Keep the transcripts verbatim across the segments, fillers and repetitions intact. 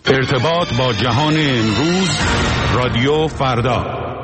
ارتباط با جهان امروز، رادیو فردا.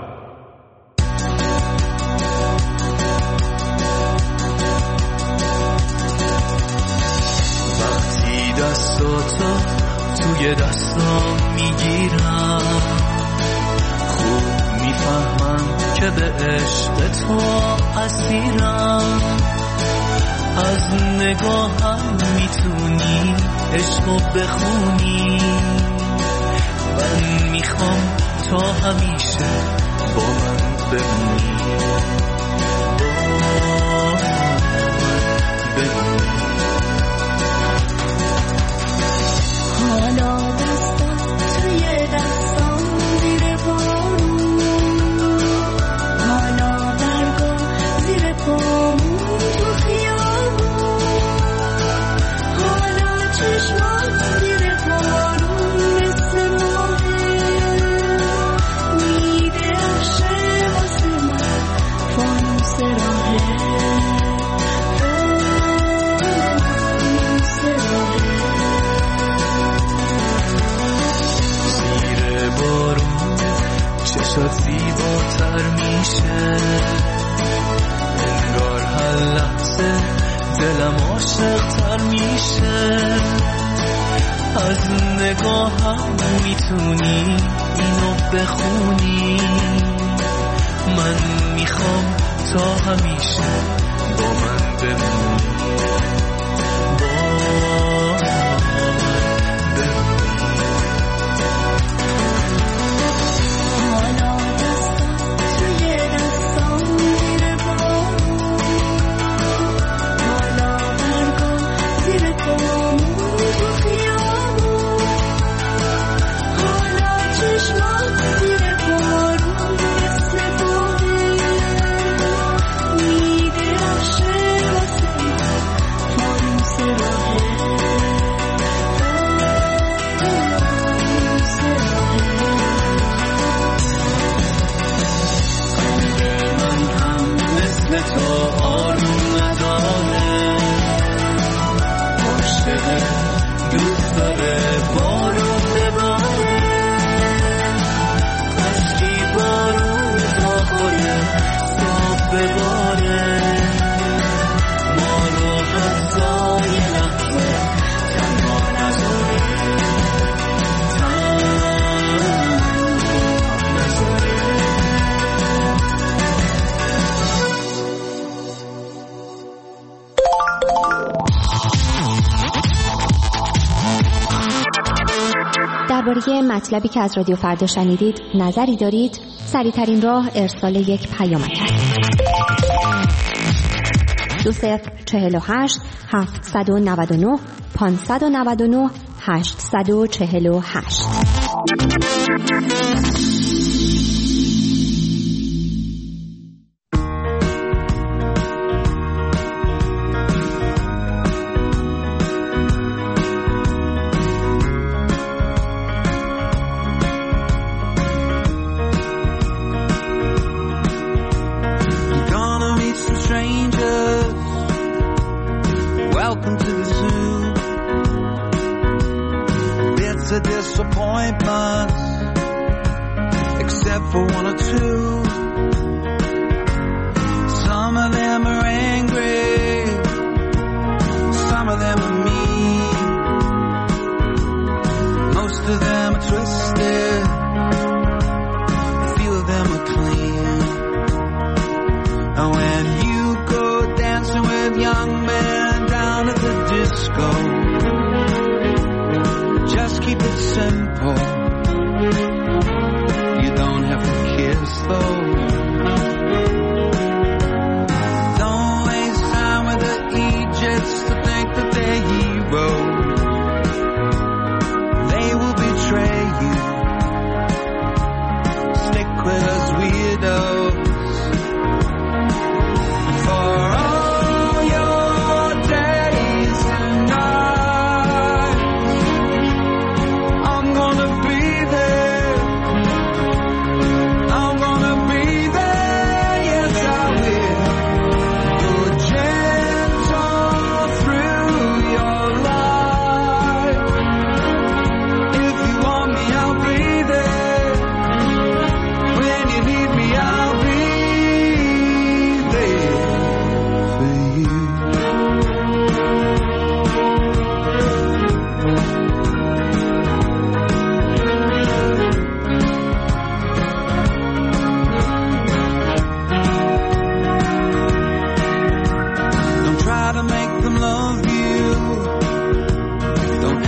وقتی دستاتو توی دستام میگیرم، خوب میفهمم که به عشق تو اسیرم. از نگاهم میتونی عشقو بخونی، من میخوام تا همیشه با من بمونی، با من بمونی. حالا دستم توی دستم زیر بارون، حالا برگا زیر پامون تو خیابون، حالا چشمات زیر بارون مثل ماهه، میده عشق واسه من فانوس راهه، فانوس راهه. زیر بارون چشات زیباتر میشه، انگار هر لحظه دلم عاشق‌تر میشه. از نگاهم میتونی اینو بخونی، من میخوام تا همیشه با من بمونی، با من بمونی. حالا دستم توی دستم زیر بارون، حالا برگا زیر پامون تو خیابون، حالا چشمات زیر بارون مثل باغه، میده عشق واسه من فانوس راهه، فانوس راهه. مثل تو آروم نداره، عاشقه دوست داره بارون بباره، کاشکی بارون تا خوره صاف بباره، ما رو حتی یه لحظه تنها نذاره، تنها نذاره. درباره مطلبی که از رادیو فردا شنیدید نظری دارید؟ سریع‌ترین راه ارسال یک پیامک است. دو صفر چهل و هشت هفتصد و نود و نه پانصد و نود و نه هشتصد و چهل و هشت. A disappointment, except for one or two. Some of them are angry, some of them are mean, most of them are twisted, a few of them are clean. And when you go dancing with young men down at the disco, just keep it simple. You don't have to kiss though. Don't waste time with the Egypts to think that they're heroes. They will betray you. Stick with us weirdos. For all your days and nights,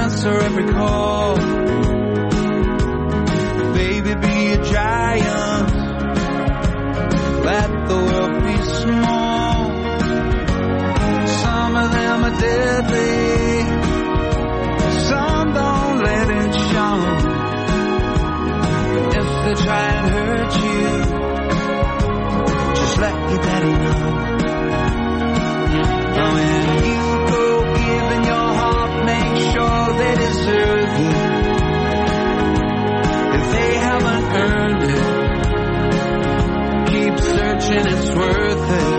answer every call. Baby, be a giant. Let the world be small. Some of them are deadly. Some don't let it show. If they try and hurt you, just let your daddy know. Now when you go giving your heart, make sure they deserve it. If they haven't earned it, keep searching, it's worth it.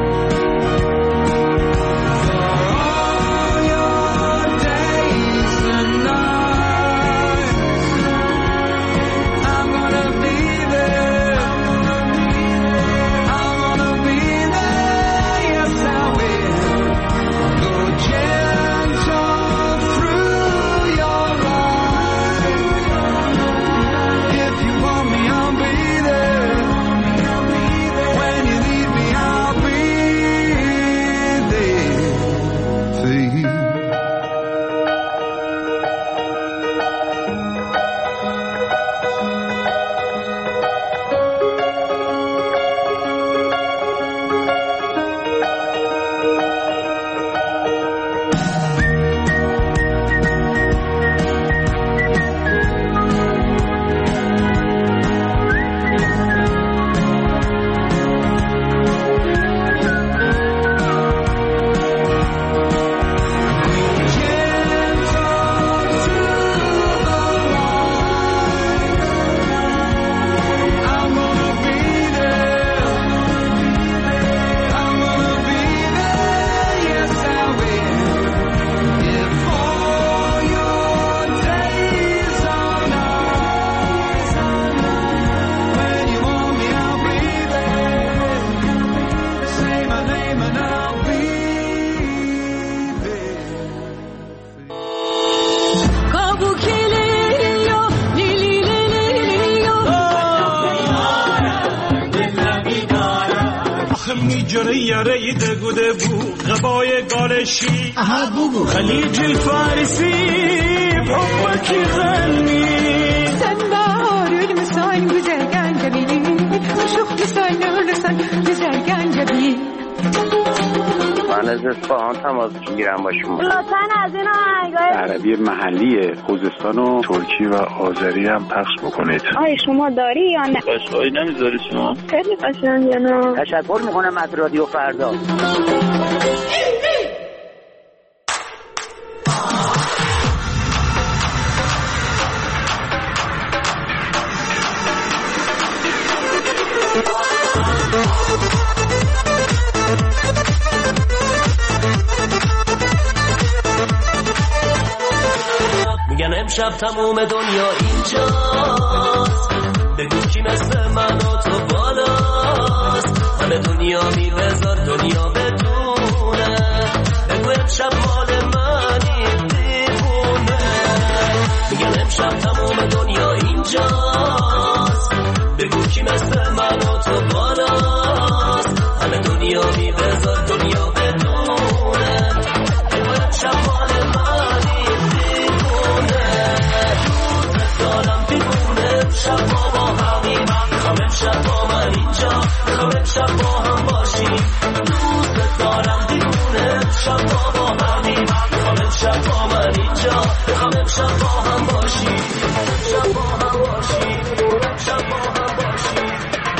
یاره دگوده بود غبای گالشی اها بگو خلیج الفارسی بحبك يغني سنبار المساين بزرقان جميل وشوخ لسان ولسان بزرقان جميل من از اصفهان تماس میگیرم با شما. لطفاً از این آهنگای عربی محلی خوزستان و ترکی و آذری هم پخش بکنید. آیا شما داری یا نه؟ قشنگی نمیذاری شما؟ خیلی قشنگه نه. تشکر میکنم از رادیو فردا. میگن امشب تموم دنیا اینجاست، بگو کی مثل من و تو بالاست، همه دنیا میبذار دنیا بدونه، بگو امشب مال منی دیوونه. میگن امشب تموم دنیا اینجاست، بگو کی مثل من و تو بالاست، همه دنیا میبذار دنیا بدونه، بگو امشب مال منی شب ما با همیم، میخوام امشب با من اینجا، میخوام امشب با هم باشیم، دوست دارم دیوونه. شب ما با همیم، میخوام امشب با من اینجا، میخوام امشب با هم باشیم، شب با هم باشیم، شب با هم باشیم.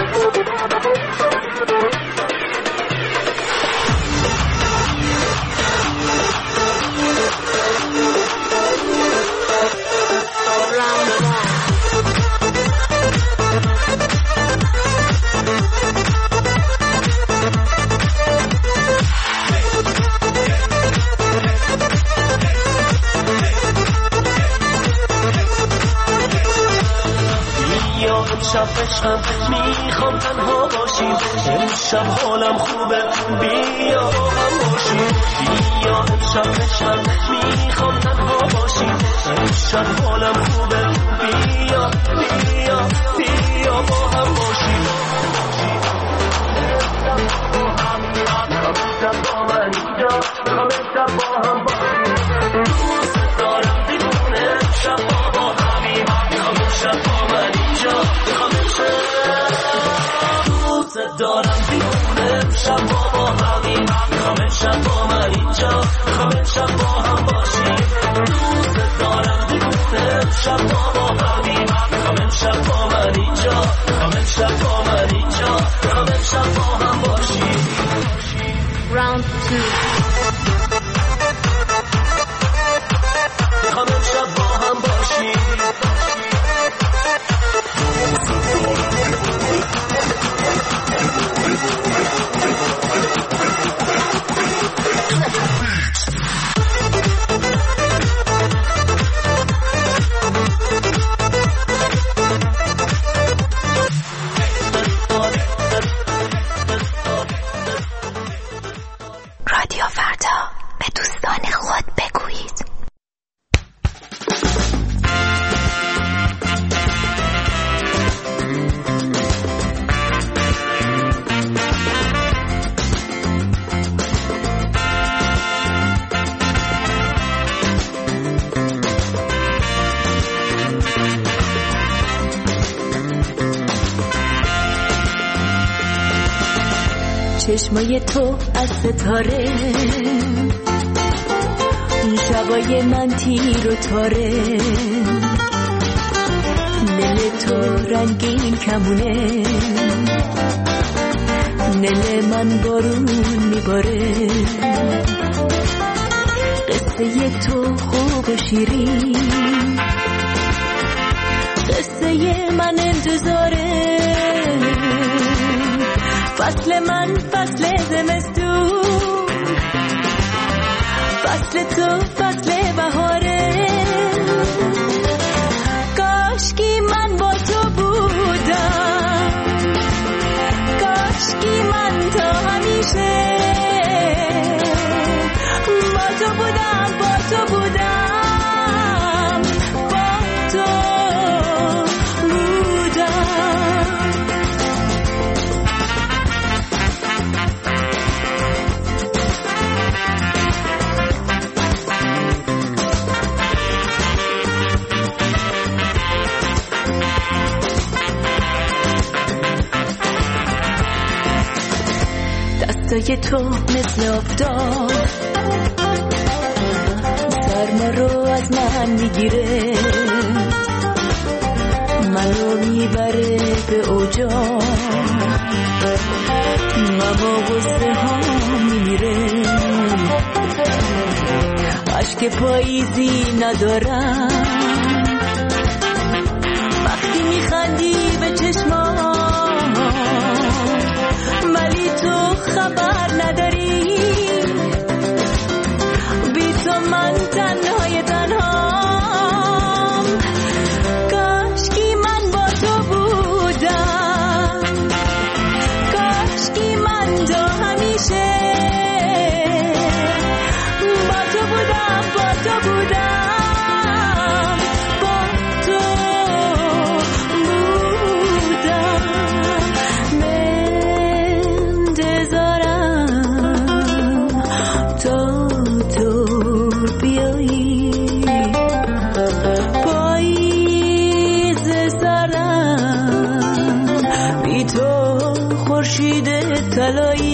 امشب عشقم میخوام تنها باشیم، امشب حالم خوبه بیا با هم باشیم، بیا امشب عشقم میخوام تنها باشیم، امشب حالم خوبه بیا بیا بیا با هم باشیم. امشب با من اینجا، امشب با هم باشیم، دوست دارم امشب با هم باشیم دوست دارم دیوونه امشب با همیم میخوام امشب با من اینجا میخوام امشب با من اینجا میخوام امشب با هم باشیم راوند تو میخوام امشب با هم باشیم رادیو فردا، به دوستان خود بگویید. چشمای تو از ستاره شبای من تیر و تاره نل تو رنگین کمونه نل من بارون میباره قصه تو خوب و شیرین قصه من انتظاره فصل من فصل زمستون فصل تو فصل بهاره کاشکی من با تو بودم کاشکی من تا همیشه با تو بودم با تو بودم با تو بودم دستای تو مثل آفتاب سرما رو از من میگیره منو میبره به اوجا ماما غصه ها میمیره عشق پاییزی ندارم وقتی میخندی به چشمام ولی تو خبر نداری بی تو من تنهای تنهام کاشکی من با تو بودم کاشکی من تو همیشه با تو بودم با تو بودم با تو بودم تا تو بیایی پاییز سرم بی تو خورشید طلایی